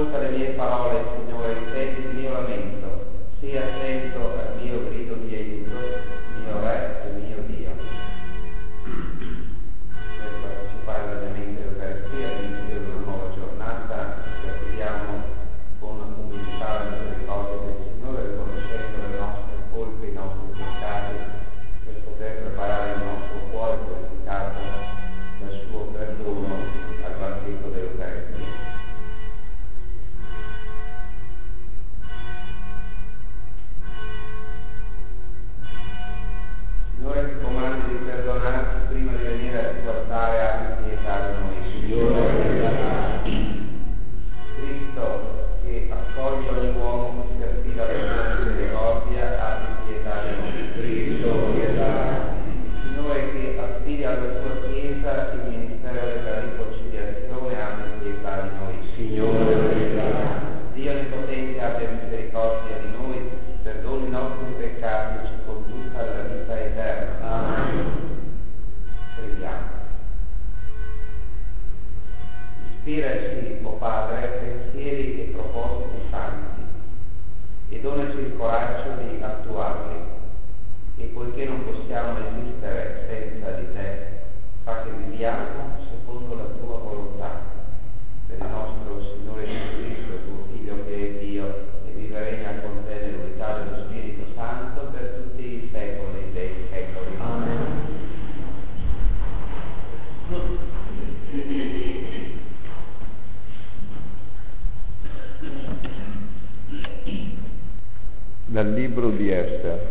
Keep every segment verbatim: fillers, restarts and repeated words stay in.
Ascolta le mie parole, Signore, senti il mio lamento, sia attento al mio grido di aiuto, mio Re e mio Dio. Per partecipare allegramente all'Eucaristia, all'inizio di una nuova giornata, ci affidiamo con umiltà alla misericordia del Signore, riconoscendo le nostre colpe, i nostri peccati, per poter preparare il nostro cuore purificato dal suo perdono al banquetto dell'Eucaristia. Signore, ti comandi di perdonarci prima di venire a riguardare abbi pietà di noi. Signore, Cristo, che accoglie ogni uomo che si affida alla tua misericordia, abbi pietà di noi. Cristo, pietà. Signore, che affidi alla tua Chiesa il ministero della riconciliazione, abbi pietà di noi. Signore, pietà. Dio Onnipotente, abbia misericordia di noi, perdoni i nostri peccati e ci conduca alla vita eterna. Amen. Preghiamo. Ispiraci, o Padre, pensieri e propositi santi e donaci il coraggio di attuarli, e poiché non possiamo esistere senza di te, fa che viviamo secondo la tua volontà. Per il nostro Signore Gesù Cristo, tuo Figlio che è Dio e vive e regna con te nell'unità dello Spirito Santo per tutti i secoli dei secoli. Amen. Dal libro di Ester.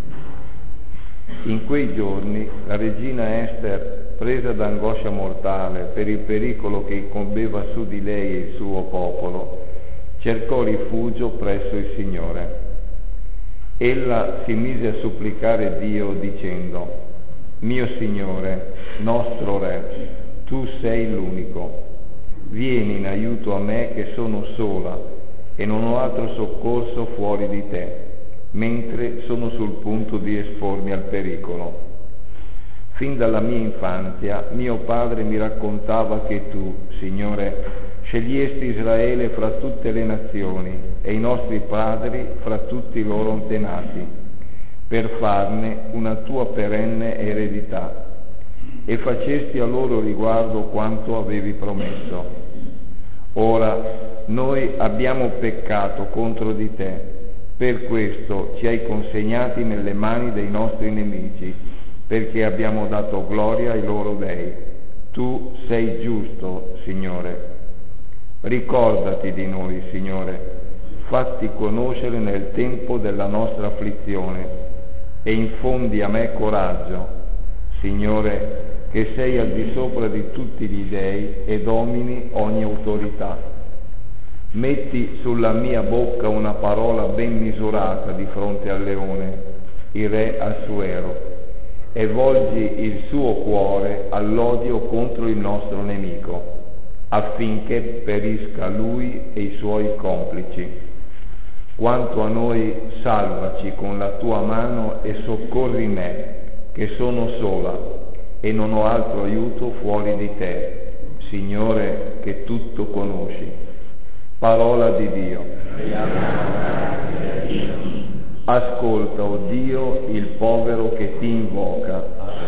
In quei giorni la regina Ester, presa d'angoscia mortale per il pericolo che incombeva su di lei e il suo popolo, cercò rifugio presso il Signore. Ella si mise a supplicare Dio dicendo: Mio Signore, nostro Re, tu sei l'unico. Vieni in aiuto a me che sono sola e non ho altro soccorso fuori di te, mentre sono sul punto di espormi al pericolo. Fin dalla mia infanzia mio padre mi raccontava che tu, Signore, scegliesti Israele fra tutte le nazioni e i nostri padri fra tutti i loro antenati, per farne una tua perenne eredità, e facesti a loro riguardo quanto avevi promesso. Ora noi abbiamo peccato contro di te, per questo ci hai consegnati nelle mani dei nostri nemici, perché abbiamo dato gloria ai loro dei. Tu sei giusto, Signore. Ricordati di noi, Signore, fatti conoscere nel tempo della nostra afflizione e infondi a me coraggio, Signore, che sei al di sopra di tutti gli dei e domini ogni autorità. Metti sulla mia bocca una parola ben misurata di fronte al leone, il re Assuero, e volgi il suo cuore all'odio contro il nostro nemico, affinché perisca lui e i suoi complici. Quanto a noi, salvaci con la tua mano e soccorri me, che sono sola e non ho altro aiuto fuori di te, Signore, che tutto conosci. Parola di Dio. Ascolta, o Dio, il povero che ti invoca.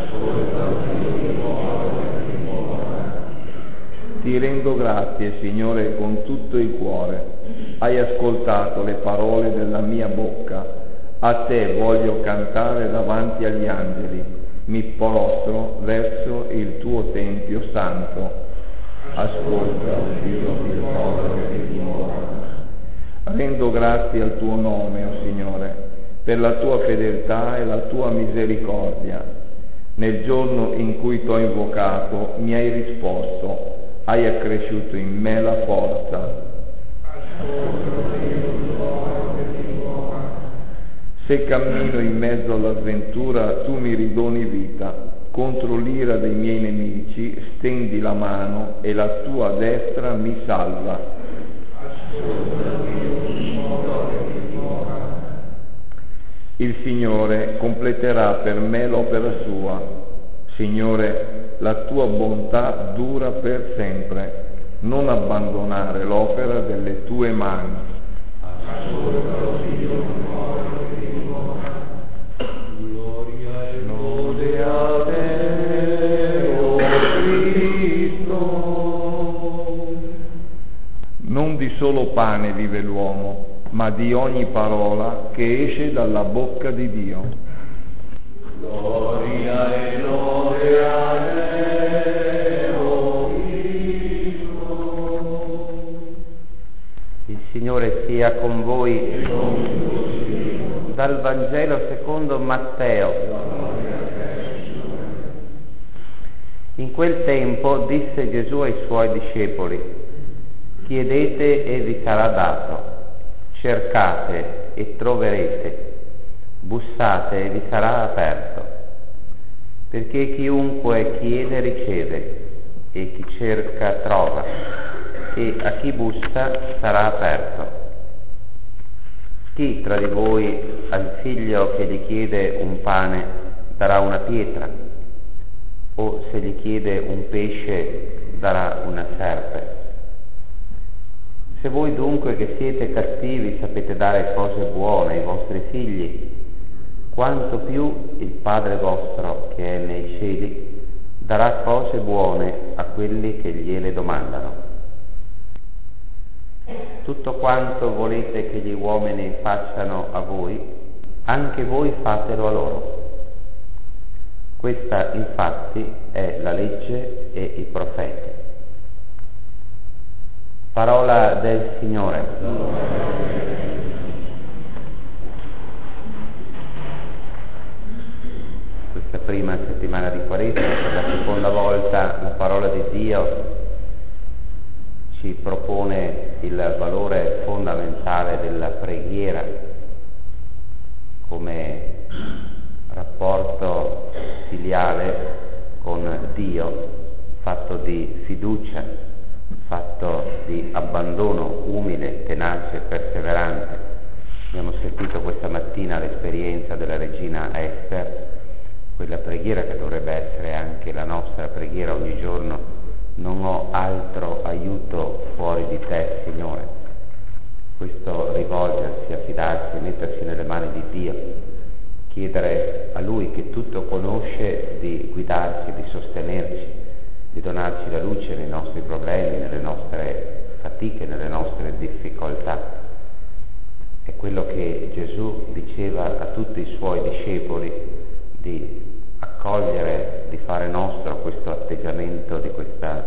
Ti rendo grazie, Signore, con tutto il cuore. Hai ascoltato le parole della mia bocca. A te voglio cantare davanti agli angeli. Mi prostro verso il tuo tempio santo. Ascolta, o Dio, il povero che ti invoca. Rendo grazie al tuo nome, o Signore, per la tua fedeltà e la tua misericordia. Nel giorno in cui t'ho invocato mi hai risposto, hai accresciuto in me la forza. Se cammino in mezzo alla sventura, tu mi ridoni vita. Contro l'ira dei miei nemici stendi la mano e la tua destra mi salva. Il Signore completerà per me l'opera sua. Signore, la tua bontà dura per sempre. non abbandonare l'opera delle tue mani. Ascolta, Dio, gloria e lode a te, o Cristo. Non di solo pane vive l'uomo, ma di ogni parola che esce dalla bocca di Dio. Gloria e lode a te, o Cristo. Il Signore sia con voi. Dal Vangelo secondo Matteo. In quel tempo disse Gesù ai suoi discepoli: chiedete e vi sarà dato, cercate e troverete, bussate e vi sarà aperto, perché chiunque chiede riceve, e chi cerca trova, e a chi bussa sarà aperto. Chi tra di voi al figlio che gli chiede un pane darà una pietra, o se gli chiede un pesce darà una serpe? Se voi dunque che siete cattivi sapete dare cose buone ai vostri figli, quanto più il Padre vostro che è nei cieli darà cose buone a quelli che gliele domandano. Tutto quanto volete che gli uomini facciano a voi, anche voi fatelo a loro. Questa infatti è la legge e i profeti. Parola del Signore. Questa prima settimana di Quaresima, per la seconda volta, la parola di Dio ci propone il valore fondamentale della preghiera come rapporto filiale con Dio, fatto di fiducia, fatto di abbandono umile, tenace, perseverante. Abbiamo sentito questa mattina l'esperienza della regina Ester, quella preghiera che dovrebbe essere anche la nostra preghiera ogni giorno: non ho altro aiuto fuori di te, Signore. Questo rivolgersi, affidarsi, mettersi nelle mani di Dio, chiedere a Lui che tutto conosce di guidarci, di sostenerci, di donarci la luce nei nostri problemi, nelle nostre fatiche, nelle nostre difficoltà. È quello che Gesù diceva a tutti i suoi discepoli, di accogliere, di fare nostro questo atteggiamento di questa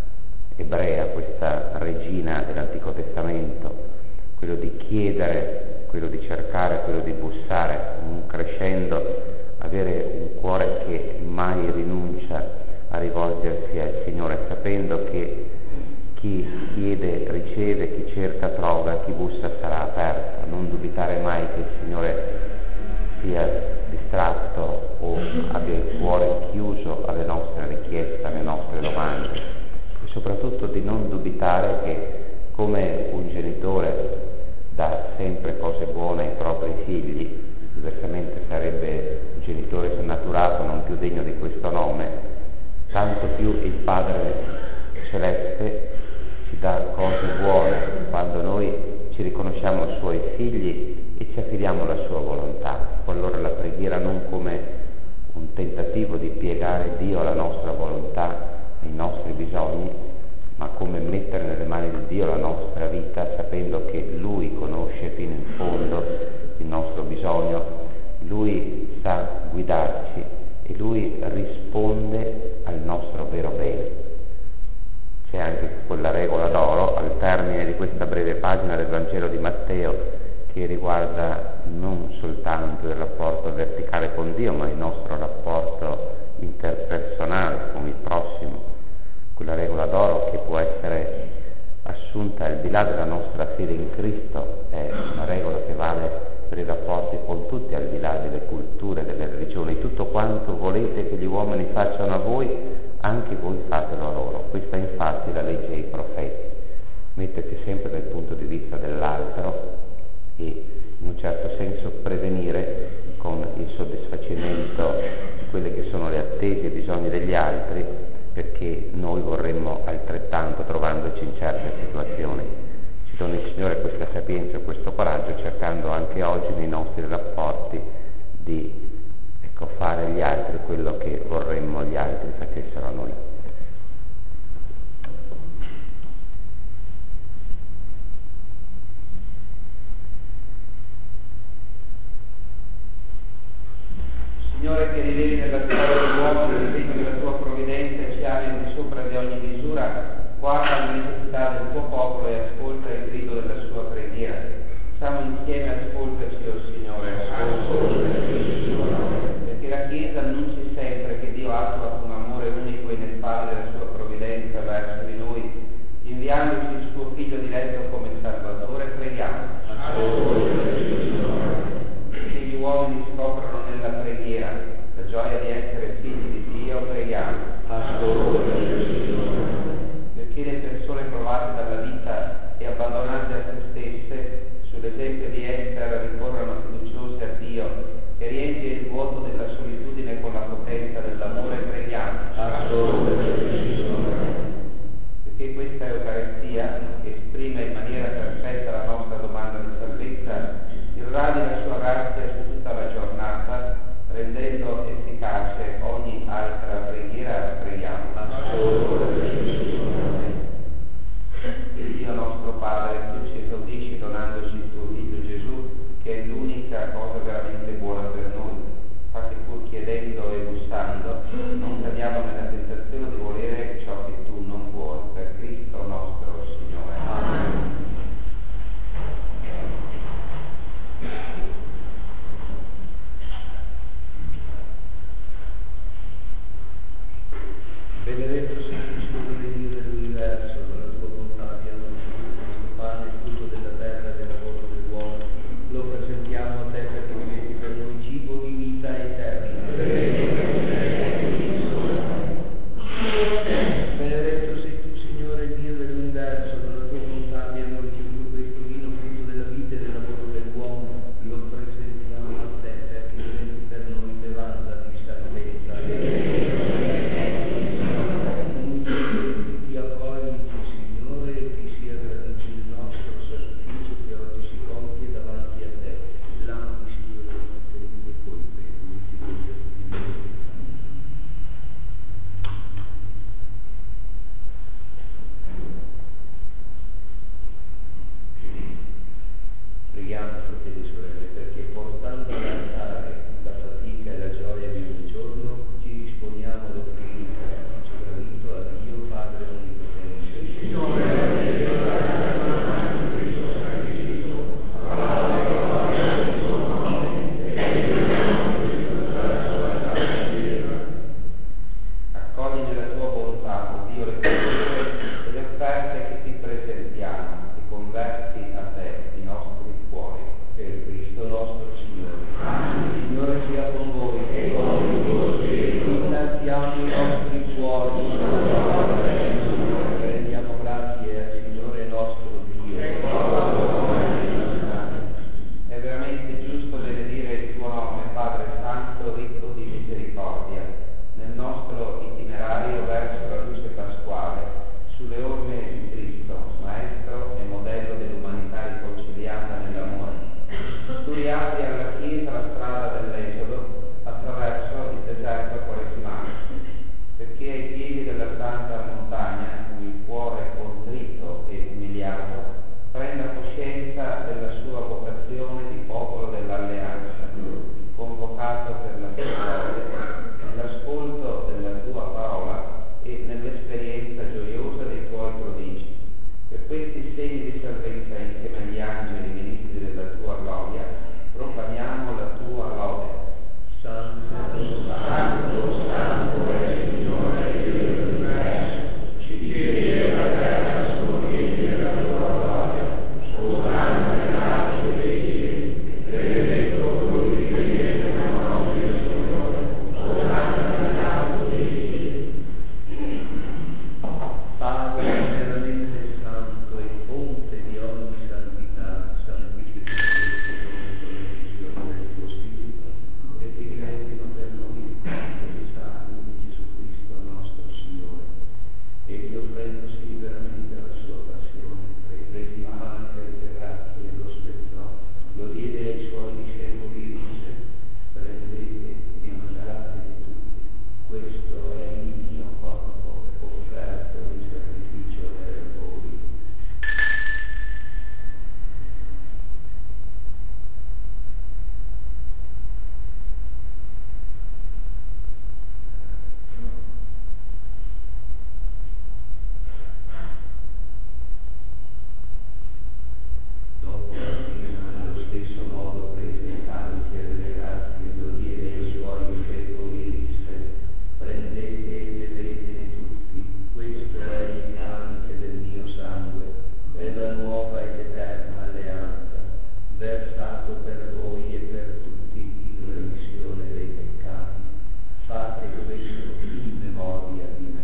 ebrea, questa regina dell'Antico Testamento, quello di chiedere, quello di cercare, quello di bussare, crescendo, avere un cuore che mai rinuncia a rivolgersi al Signore, sapendo che chi chiede riceve, chi cerca trova, chi bussa sarà aperto. Non dubitare mai che il Signore sia distratto o abbia il cuore chiuso alle nostre richieste, alle nostre domande, e soprattutto di non dubitare che, come un genitore dà sempre cose buone ai propri figli, diversamente sarebbe un genitore snaturato, non più degno di questo nome, tanto più il Padre Celeste ci dà cose buone quando noi ci riconosciamo Suoi figli e ci affidiamo alla Sua volontà. Allora la preghiera non come un tentativo di piegare Dio alla nostra volontà, ai nostri bisogni, ma come mettere nelle mani di Dio la nostra vita, sapendo che Lui conosce fino in fondo il nostro bisogno, Lui sa guidarci e Lui risponde al nostro vero bene. C'è anche quella regola d'oro al termine di questa breve pagina del Vangelo di Matteo, che riguarda non soltanto il rapporto verticale con Dio, ma il nostro rapporto interpersonale con il prossimo. Quella regola d'oro che può essere assunta al di là della nostra fede in Cristo, è una regola che vale per i rapporti con tutti, al di là delle culture, delle religioni. Tutto quanto volete che gli uomini facciano a voi, anche voi fatelo a loro. Questa infatti è la legge dei profeti. Mettersi sempre dal punto di vista dell'altro e in un certo senso prevenire con il soddisfacimento di quelle che sono le attese e i bisogni degli altri perché noi vorremmo altrettanto trovandoci in certe situazioni. Ci doni il Signore questa sapienza e questo coraggio, cercando anche oggi nei nostri rapporti di ecco, fare agli altri quello che vorremmo gli altri facessero a noi. Signore, che riveli nella storia dell'uomo il segno della tua provvidenza e ci ami al di sopra di ogni misura, guarda la necessità del tuo popolo e ascolta il grido della sua preghiera. Siamo insieme, ascoltaci, o oh Signore, perché la Chiesa annunci sempre che Dio attua con amore unico e ineffabile la sua provvidenza verso di noi, inviandoci il suo Figlio diletto come Salvatore. Preghiamo. Che gli uomini scoprono nella preghiera la gioia di essere figli di Dio. Preghiamo. Perché le persone provate dalla vita e abbandonate a se stesse, sull'esempio di Esther, ricorrono fiduciose a Dio che riempie il vuoto della solitudine con la potenza dell'amore. Preghiamo. Perché questa Eucaristia, che esprime in maniera perfetta la nostra domanda di salvezza, irradi la sua grazia su tutta la giornata, rendendo efficace ogni altra preghiera. Preghiamo. Dio nostro Padre, tu ci esaudisci donandoci il tuo Figlio Gesù, che è l'unica cosa veramente buona per noi. Infatti, pur chiedendo e bussando, non cadiamo nella tentazione di volere ciò che tu non vuoi. Per Cristo nostro Signore. Amen. Benedetto sei tu, Signore Dio dell'universo, dalla tua bontà abbiamo ricevuto questo pane, frutto della terra e del lavoro dell'uomo. Lo presentiamo a te perché diventi per noi cibo di vita eterna. Benedetto sei tu, Signore Dio dell'universo, dalla tua bontà abbiamo ricevuto questo vino, frutto della vita e del lavoro dell'uomo. Lo presentiamo a te perché diventi per noi bevanda di salvezza. Preghiamo, fratelli e sorelle, perché portando all'altare la fatica e la gioia di ogni giorno, ci disponiamo ad offrire il sacrificio gradito a Dio Padre Onnipotente. Signore, accogli nella tua bontà, o Dio, le preghiere e le offerte che ti presentiamo e converti a te i nostri cuori. per Cristo nostro Signore. Il Signore sia con voi e con il tuo spirito. Innalziamo i nostri cuori. Rendiamo grazie al Signore nostro Dio. È veramente giusto benedire il tuo nome, Padre Santo, ricco di misericordia, nel nostro itinerario verso la luce pasquale, sulle orme di Cristo, Maestro e modello dell'umanità riconciliata nell'amore. Tu riapri alla Chiesa la strada dell'Esodo attraverso il deserto quaresimale, perché ai piedi della santa montagna il cuore contrito e umiliato prenda coscienza della sua vocazione di popolo dell'alleanza, convocato per la tua gloria, nell'ascolto della tua parola e nell'esperienza gioiosa dei tuoi prodigi. Per questi segni di salvezza, insieme agli angeli ministri della tua gloria, proclamiamo la tua lode. Santo, santo, santo è il Signore Dio dell'universo. Cieli e la terra sono pieni della tua gloria. Ossanna nell'alto dei cieli. Benedetto colui che viene nel nome del Signore. dato per voi e per tutti in remissione dei peccati. Fate questo in memoria di me.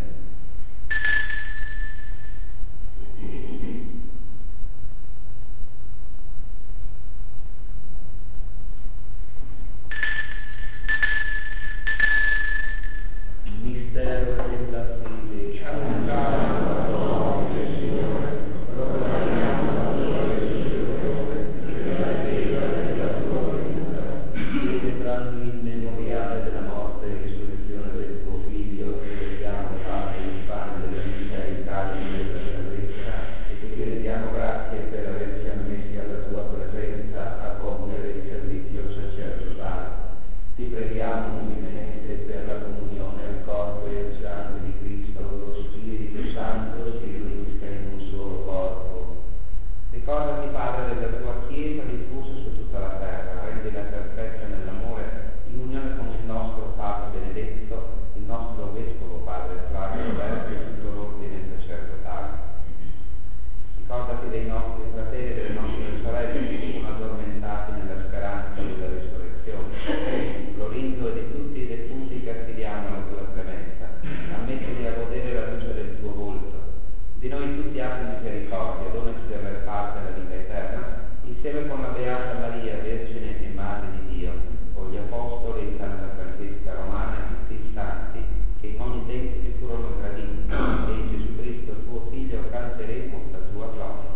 Mistero della fede. Annunciamo la tua confessione, proclamiamo la tua resurrezione e la vita della tua venuta. Celebrando il memoriale della morte e risurrezione del tuo Figlio, ti vediamo, Padre, il pane della vita e il calice della salvezza, e ti rendiamo grazie per averci ammessi alla tua presenza a compiere il servizio sacerdotale. Ti preghiamo umilmente per la comunione al corpo e al sangue di Cristo, lo Spirito Santo si riunisca in un solo corpo. Ricordati, Padre, della tua Chiesa diffusa su tutta la terra, rendila perfetta nell'amore, in unione con il nostro Papa Benedetto, il nostro Vescovo Padre Flavio Roberto e tutto l'ordine sacerdotale. Ricordati dei nostri fratelli e delle nostre sorelle che sono addormentati nella speranza della risurrezione. Lorenzo e di tutti i defunti che affidiamo alla tua clemenza, ammettili a godere la luce del tuo volto. Di noi tutti abbi misericordia, donaci di aver parte alla vita eterna, insieme con la Beata Maria, Vergine e Madre di Dio, con gli Apostoli e Santa Francesca Romana e tutti i santi che in ogni tempo ti furono graditi, e in Gesù Cristo, tuo Figlio, canteremo la tua gloria.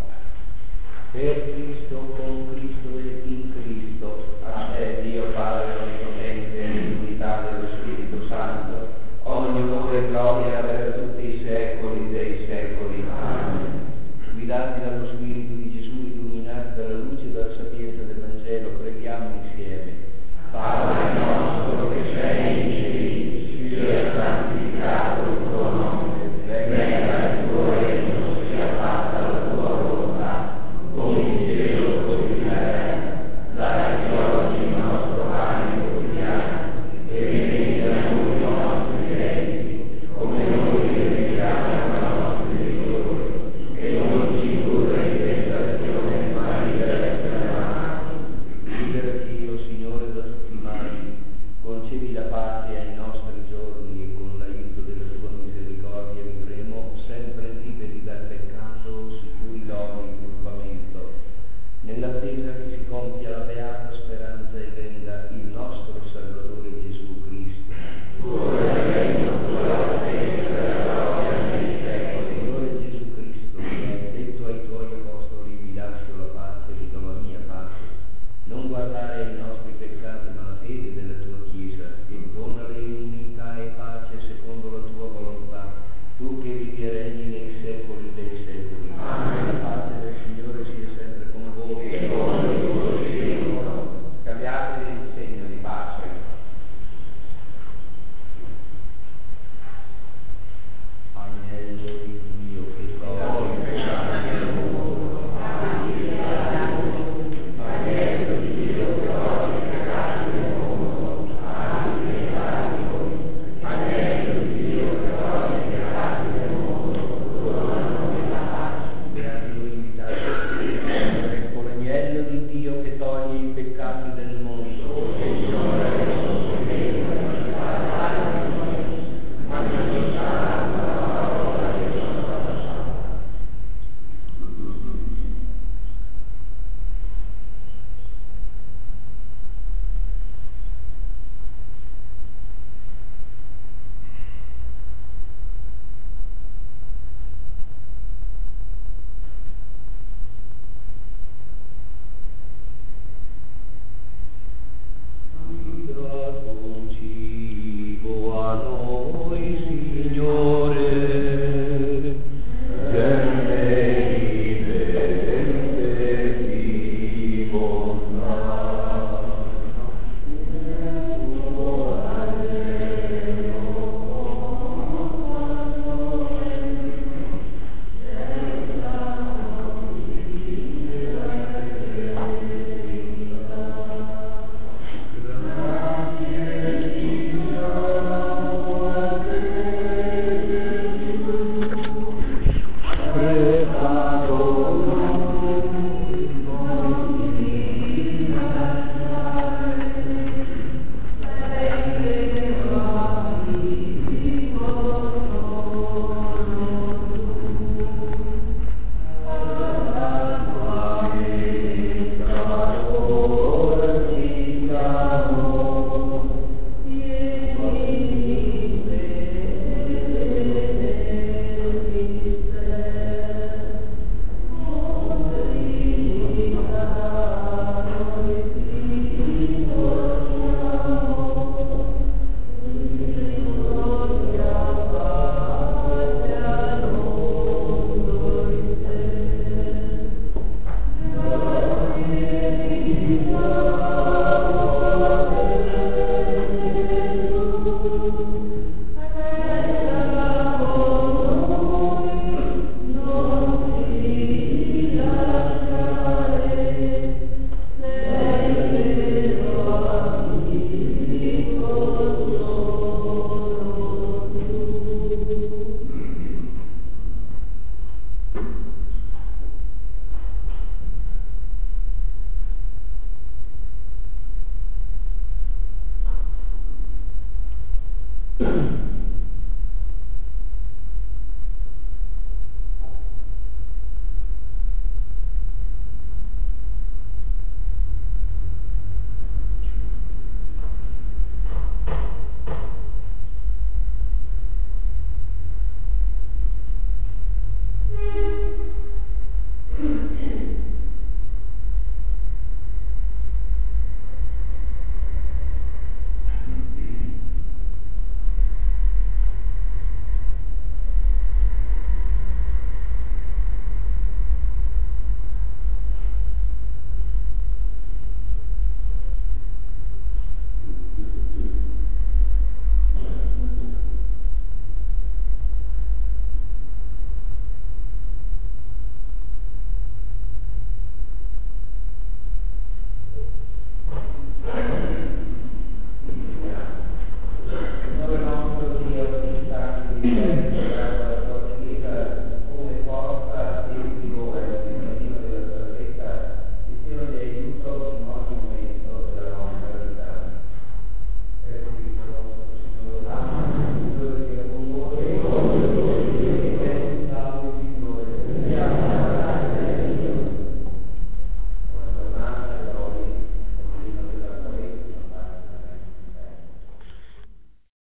Per Cristo, con Cristo e in Cristo, a te, Dio Padre Onnipotente, nell'unità dello Spirito Santo, ogni onore e gloria per tutti i secoli dei secoli. Amen. Guidati dallo Spirito di Gesù, illuminati dalla luce e dalla sapienza del Vangelo, preghiamo insieme. Padre nostro che sei in cieli, sia santificato il tuo nome, venga il tuo regno, sia fatta la tua volontà, come in cielo così in terra. Dacci oggi il nostro pane quotidiano e rimetti a noi i nostri debiti, come noi rimettiamo ai nostri debitori, e non ci indurre in tentazione, ma liberaci dal male. Liberaci, o Signore, da tutti i mali, concedi la pace ai nostri giorni e con l'aiuto della tua misericordia vivremo sempre liberi dal peccato, sicuri d'ogni turbamento. Nella